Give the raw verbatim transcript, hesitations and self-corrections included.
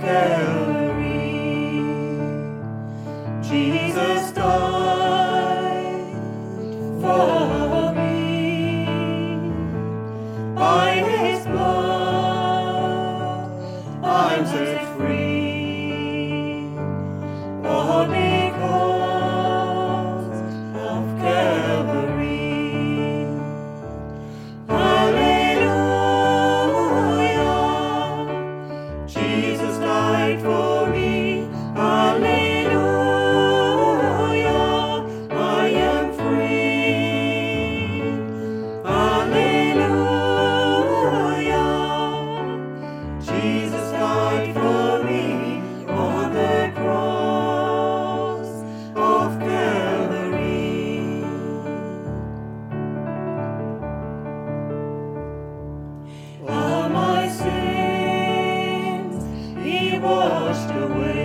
Calvary. Jesus died for me. By his blood I'm set free. All because of Calvary. Hallelujah. Jesus died for me. Hallelujah. I am free. Hallelujah. Jesus died for me on the cross of Calvary. All my sins he washed away.